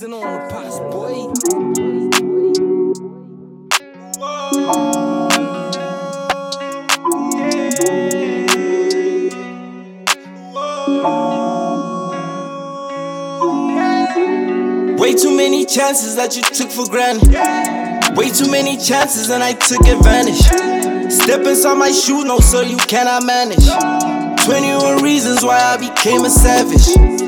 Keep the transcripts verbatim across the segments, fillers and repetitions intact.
season on the pots, boy. Way too many chances that you took for granted. Way too many chances and I took advantage. Step inside my shoes, no sir, you cannot manage. twenty-one reasons why I became a savage.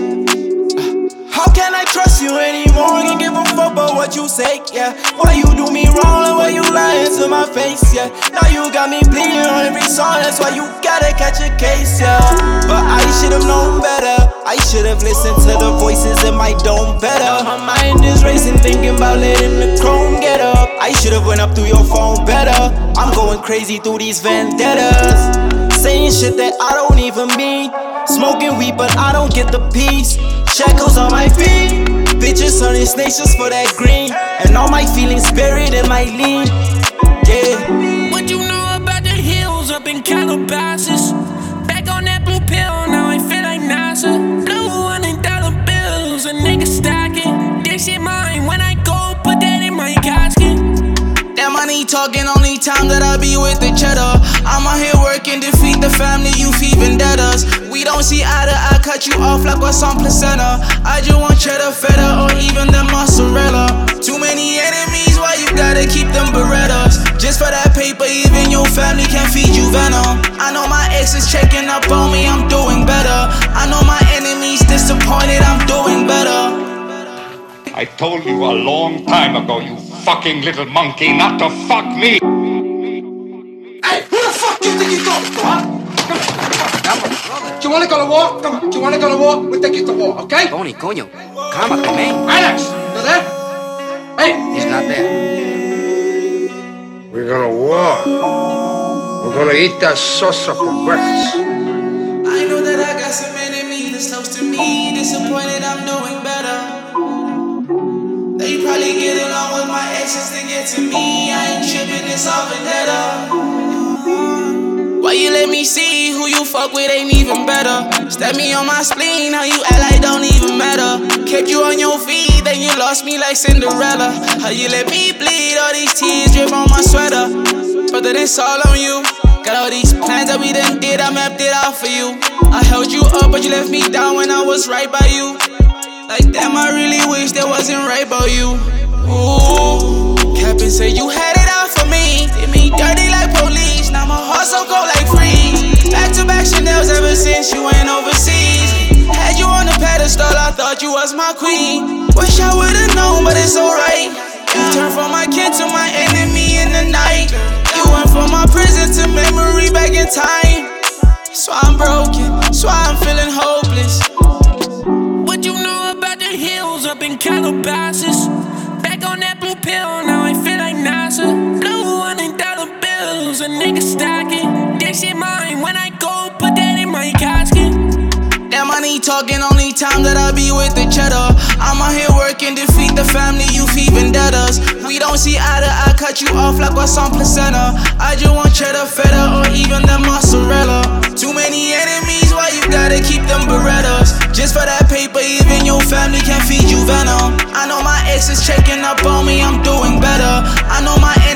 How can I trust you anymore? Can't give a fuck about what you say, yeah. Why you do me wrong and why you lying to my face, yeah. Now you got me bleeding on every song, that's why you gotta catch a case, yeah. But I should've known better. I should've listened to the voices in my dome better. My mind is racing, thinking about letting the chrome get up. I should've went up through your phone better. I'm going crazy through these vendettas, saying shit that I don't even mean. Smoking weed, but I don't get the peace. Shackles on my feet, bitches turning snakes just for that green. And all my feelings buried in my lean, yeah. What you know about the hills up in Calabasas? Back on that blue pill, now I feel like NASA. Blue one hundred dollar bills, a nigga stacking. This shit mine, when I go, put that in my casket. That money talking, only time that I be with the cheddar. I'm out here working, defeat the family, you feed vendettas. We don't see eye to eye, cut you off like what's on placenta. I just want cheddar, feta, or even the mozzarella. Too many enemies, why you gotta keep them Berettas? Just for that paper, even your family can feed you venom. I know my ex is checking up on me, I'm doing better. I know my enemies disappointed, I'm doing better. I told you a long time ago, you fucking little monkey, not to fuck me. Hey, who the fuck do you think you talking to, huh? Come on, come on. Do you wanna go to war? Come on. Do you wanna go to war? We'll take you to war, okay? Tony, coño. Cálmate, man. Alex, you there? Hey! He's not there. We're gonna war. We're gonna eat that salsa for breakfast. I know that I got some enemies that's close to me. Disappointed, I'm doing better. They probably get along with my exes to get to me. I ain't tripping, it's all vendetta. Why you let me see who you fuck with ain't even better? Stab me on my spleen, how you act like don't even matter. Kept you on your feet, then you lost me like Cinderella. How you let me bleed, all these tears drip on my sweater. But then it's all on you. Got all these plans that we done did, I mapped it out for you. I held you up, but you left me down when I was right by you. Like damn, I really wish that wasn't right about you. Ooh, Captain said you had it out for me. Did me dirty like police, now my heart so cold like freeze. Back to back Chanel's ever since you went overseas. Had you on the pedestal, I thought you was my queen. Wish I would've known, but it's alright. You turned from my kin to my enemy in the night. You went from my prison to memory back in time. So I'm broken, so I'm feeling hopeless. What you know about the hills up in Calabasas? Back on that blue pill, now I feel like NASA. Blue one hundred dollar bills, a nigga stacking. This shit mine, when I go, put that in my casket. That money talking, only time that I be with the cheddar. I'm out here working, defeat the family, you feed vendettas. We don't see eye to eye, cut you off like what's on placenta. I just want cheddar, feta, or even the mozzarella. Too many enemies, why you gotta keep them Berettas? Just for that paper, even your family can feed you venom. I know my ex is checking up on me, I'm doing better. I know my